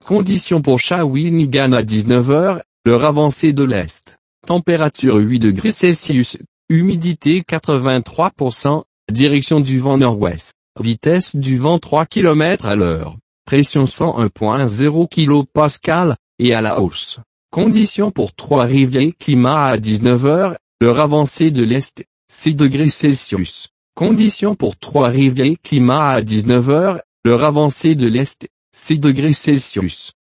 Conditions pour Shawinigan à 19 h, l'heure avancée de l'Est. Température 8 degrés Celsius, humidité 83%, direction du vent nord-ouest, vitesse du vent 3 km à l'heure, pression 101.0 kPa, et à la hausse. Conditions pour Trois-Rivières climat à 19 h, l'heure avancée de l'Est, 6 degrés Celsius. Conditions pour Trois-Rivières climat à 19 h, l'heure avancée de l'Est, 6 degrés Celsius.